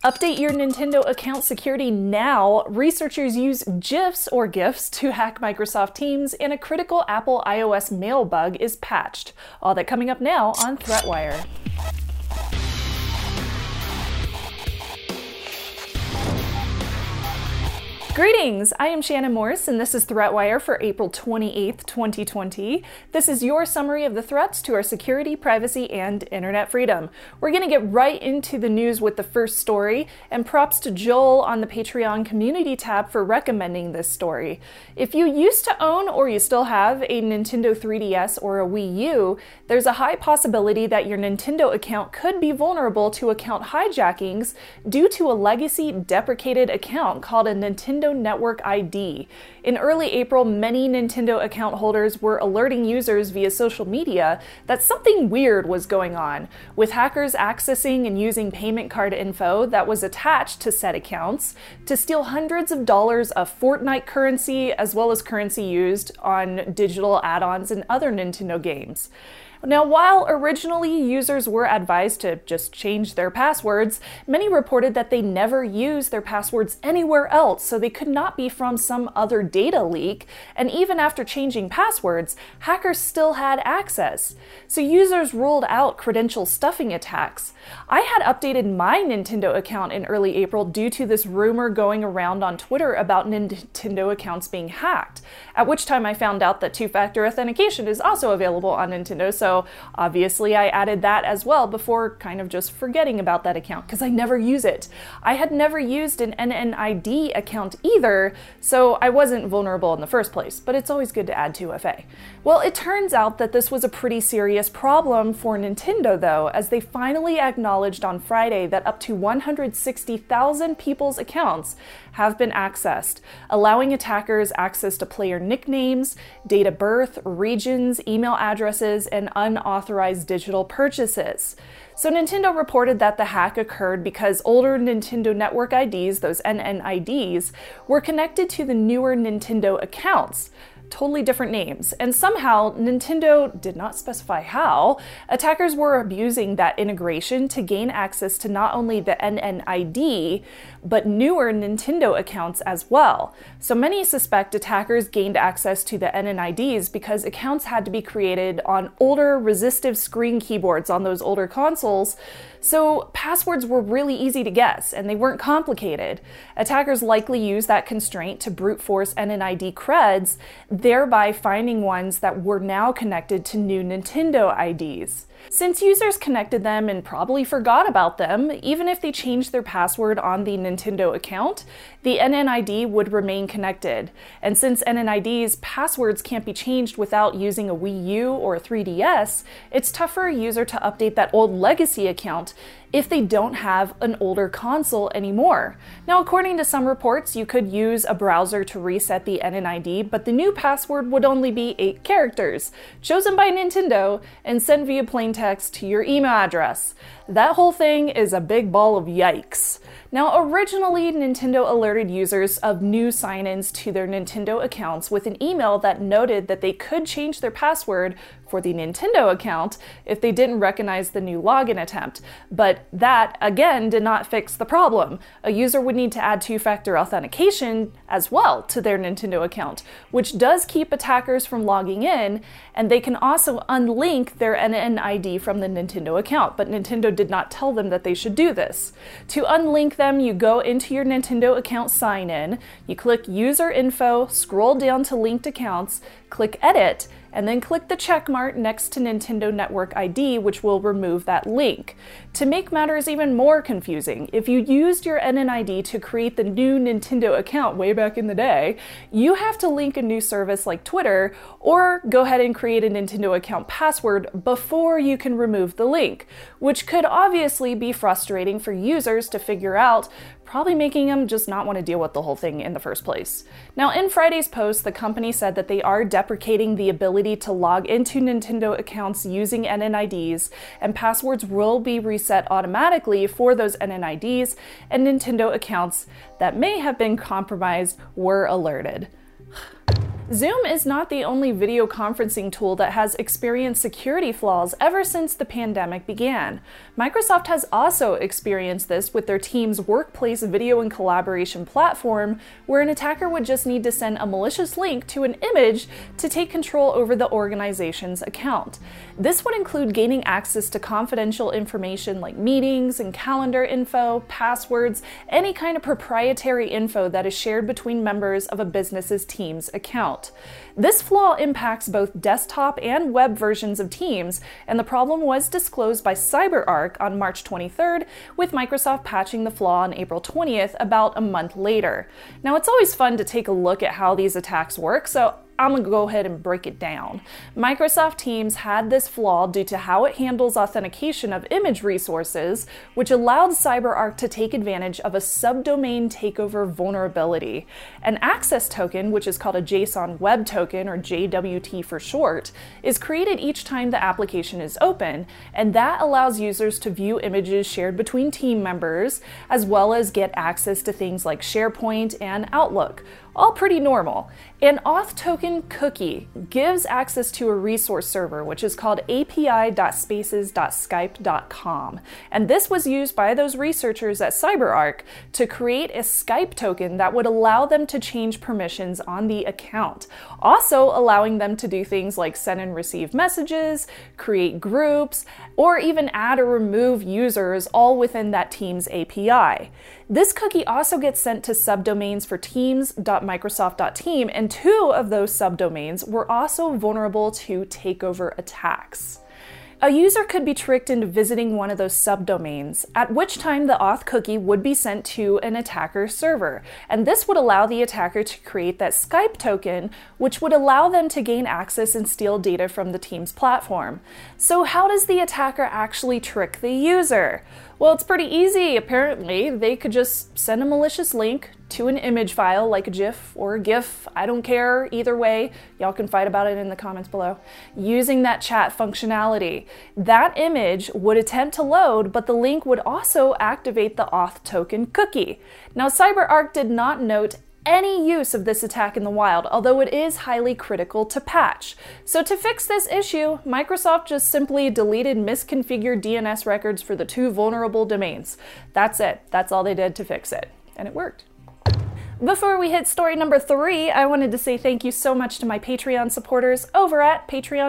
Update your Nintendo account security now. Researchers use GIFs or GIFs to hack Microsoft Teams, and a critical Apple iOS mail bug is patched. All that coming up now on ThreatWire. Greetings! I am Shannon Morse, and this is ThreatWire for April 28th, 2020. This is your summary of the threats to our security, privacy, and internet freedom. We're going to get right into the news with the first story, and props to Joel on the Patreon community tab for recommending this story. If you used to own or you still have a Nintendo 3DS or a Wii U, there's a high possibility that your Nintendo account could be vulnerable to account hijackings due to a legacy deprecated account called a Nintendo Network ID. In early April, many Nintendo account holders were alerting users via social media that something weird was going on, with hackers accessing and using payment card info that was attached to said accounts to steal hundreds of dollars of Fortnite currency, as well as currency used on digital add-ons and other Nintendo games. Now, while originally users were advised to just change their passwords, many reported that they never used their passwords anywhere else, so they could not be from some other data leak, and even after changing passwords, hackers still had access. So users ruled out credential stuffing attacks. I had updated my Nintendo account in early April due to this rumor going around on Twitter about Nintendo accounts being hacked, at which time I found out that two-factor authentication is also available on Nintendo, so obviously I added that as well before kind of just forgetting about that account because I never use it. I had never used an NNID account either, so I wasn't vulnerable in the first place, but it's always good to add 2FA. Well, it turns out that this was a pretty serious problem for Nintendo though, as they finally acknowledged on Friday that up to 160,000 people's accounts have been accessed, allowing attackers access to player nicknames, date of birth, regions, email addresses, and unauthorized digital purchases. So Nintendo reported that the hack occurred because older Nintendo Network IDs, those NNIDs, were connected to the newer Nintendo accounts. Totally different names, and somehow Nintendo did not specify how. Attackers were abusing that integration to gain access to not only the NNID, but newer Nintendo accounts as well. So many suspect attackers gained access to the NNIDs because accounts had to be created on older resistive screen keyboards on those older consoles, so passwords were really easy to guess, and they weren't complicated. Attackers likely used that constraint to brute force NNID creds, thereby finding ones that were now connected to new Nintendo IDs. Since users connected them and probably forgot about them, even if they changed their password on the Nintendo account, the NNID would remain connected. And since NNID's passwords can't be changed without using a Wii U or a 3DS, it's tough for a user to update that old legacy account if they don't have an older console anymore. Now, according to some reports, you could use a browser to reset the NNID, but the new password would only be 8 characters, chosen by Nintendo and sent via plain text to your email address. That whole thing is a big ball of yikes. Now, originally, Nintendo alerted users of new sign-ins to their Nintendo accounts with an email that noted that they could change their password for the Nintendo account if they didn't recognize the new login attempt. But that, again, did not fix the problem. A user would need to add two-factor authentication as well to their Nintendo account, which does keep attackers from logging in, and they can also unlink their NNID from the Nintendo account, but Nintendo did not tell them that they should do this. To unlink them, you go into your Nintendo account sign-in, you click User Info, scroll down to Linked Accounts, click Edit, and then click the check mark next to Nintendo Network ID, which will remove that link. To make matters even more confusing, if you used your NNID to create the new Nintendo account way back in the day, you have to link a new service like Twitter, or go ahead and create a Nintendo account password before you can remove the link, which could obviously be frustrating for users to figure out, probably making them just not want to deal with the whole thing in the first place. Now, in Friday's post, the company said that they are deprecating the ability to log into Nintendo accounts using NNIDs, and passwords will be reset automatically for those NNIDs, and Nintendo accounts that may have been compromised were alerted. Zoom is not the only video conferencing tool that has experienced security flaws ever since the pandemic began. Microsoft has also experienced this with their Teams workplace video and collaboration platform, where an attacker would just need to send a malicious link to an image to take control over the organization's account. This would include gaining access to confidential information like meetings and calendar info, passwords, any kind of proprietary info that is shared between members of a business's Teams account. This flaw impacts both desktop and web versions of Teams, and the problem was disclosed by CyberArk on March 23rd, with Microsoft patching the flaw on April 20th, about a month later. Now, it's always fun to take a look at how these attacks work, so I'm going to go ahead and break it down. Microsoft Teams had this flaw due to how it handles authentication of image resources, which allowed CyberArk to take advantage of a subdomain takeover vulnerability. An access token, which is called a JSON Web Token, or JWT for short, is created each time the application is open, and that allows users to view images shared between team members, as well as get access to things like SharePoint and Outlook. All pretty normal. An auth token cookie gives access to a resource server, which is called api.spaces.skype.com. And this was used by those researchers at CyberArk to create a Skype token that would allow them to change permissions on the account, also allowing them to do things like send and receive messages, create groups, or even add or remove users all within that Teams API. This cookie also gets sent to subdomains for teams.microsoft.team, and 2 of those subdomains were also vulnerable to takeover attacks. A user could be tricked into visiting one of those subdomains, at which time the auth cookie would be sent to an attacker's server, and this would allow the attacker to create that Skype token, which would allow them to gain access and steal data from the Teams platform. So how does the attacker actually trick the user? Well, it's pretty easy, apparently. They could just send a malicious link to an image file like a GIF or a GIF, I don't care, either way. Y'all can fight about it in the comments below. Using that chat functionality, that image would attempt to load, but the link would also activate the auth token cookie. Now, CyberArk did not note any use of this attack in the wild, although it is highly critical to patch. So to fix this issue, Microsoft just simply deleted misconfigured DNS records for the 2 vulnerable domains. That's it. That's all they did to fix it. And it worked. Before we hit story number 3, I wanted to say thank you so much to my Patreon supporters over at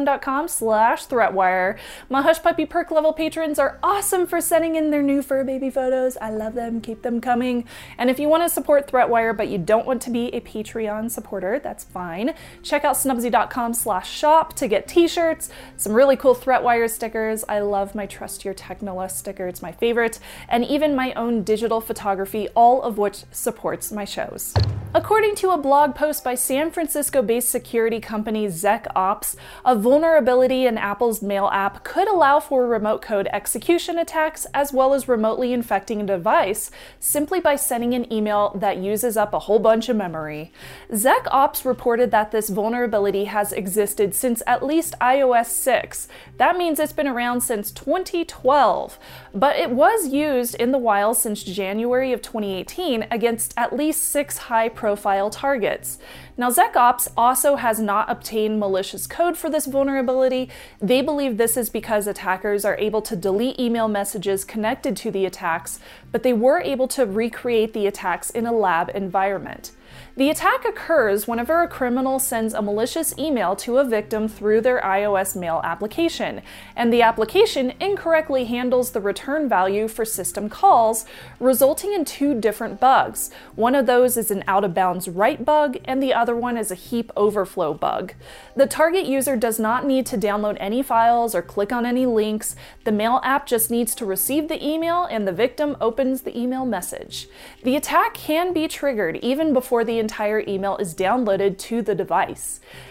patreon.com/threatwire. My Hush Puppy perk level patrons are awesome for sending in their new fur baby photos. I love them. Keep them coming. And if you want to support Threatwire but you don't want to be a Patreon supporter, that's fine. Check out snubsy.com/shop to get t-shirts, some really cool Threatwire stickers. I love my Trust Your Technoless sticker. It's my favorite. And even my own digital photography, all of which supports my shows. According to a blog post by San Francisco-based security company ZecOps, a vulnerability in Apple's Mail app could allow for remote code execution attacks as well as remotely infecting a device simply by sending an email that uses up a whole bunch of memory. ZecOps reported that this vulnerability has existed since at least iOS 6. That means it's been around since 2012, but it was used in the wild since January of 2018 against at least 6 high-profile targets. Now, ZecOps also has not obtained malicious code for this vulnerability. They believe this is because attackers are able to delete email messages connected to the attacks, but they were able to recreate the attacks in a lab environment. The attack occurs whenever a criminal sends a malicious email to a victim through their iOS Mail application, and the application incorrectly handles the return value for system calls, resulting in 2 different bugs. One of those is an out-of-bounds write bug, and the other one is a heap overflow bug. The target user does not need to download any files or click on any links. The Mail app just needs to receive the email, and the victim opens the email message. The attack can be triggered even before the entire email is downloaded to the device.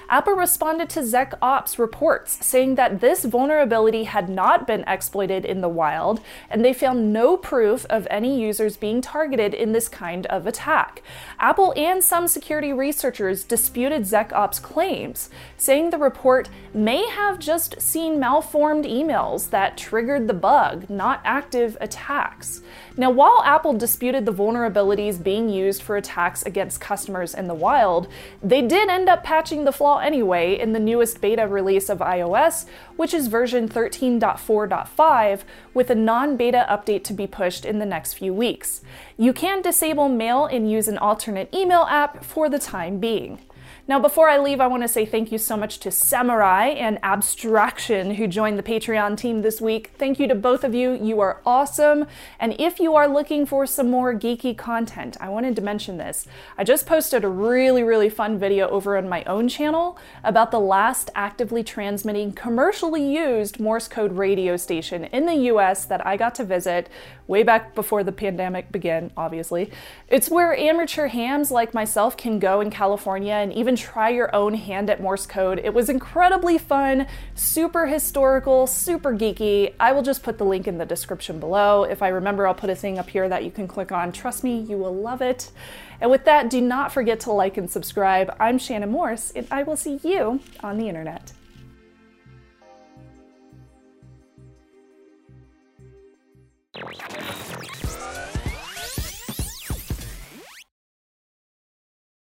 Apple responded to ZecOps reports, saying that this vulnerability had not been exploited in the wild, and they found no proof of any users being targeted in this kind of attack. Apple and some security researchers disputed ZecOps claims, saying the report may have just seen malformed emails that triggered the bug, not active attacks. Now, while Apple disputed the vulnerabilities being used for attacks against customers in the wild, they did end up patching the flaw anyway in the newest beta release of iOS, which is version 13.4.5, with a non-beta update to be pushed in the next few weeks. You can disable mail and use an alternate email app for the time being. Now, before I leave, I want to say thank you so much to Samurai and Abstraction who joined the Patreon team this week. Thank you to both of you. You are awesome. And if you are looking for some more geeky content, I wanted to mention this. I just posted a really fun video over on my own channel about the last actively transmitting commercially used Morse code radio station in the US that I got to visit way back before the pandemic began, obviously. It's where amateur hams like myself can go in California and even try your own hand at Morse code. It was incredibly fun, super historical, super geeky. I will just put the link in the description below. If I remember, I'll put a thing up here that you can click on. Trust me, you will love it. And with that, do not forget to like and subscribe. I'm Shannon Morse, and I will see you on the internet.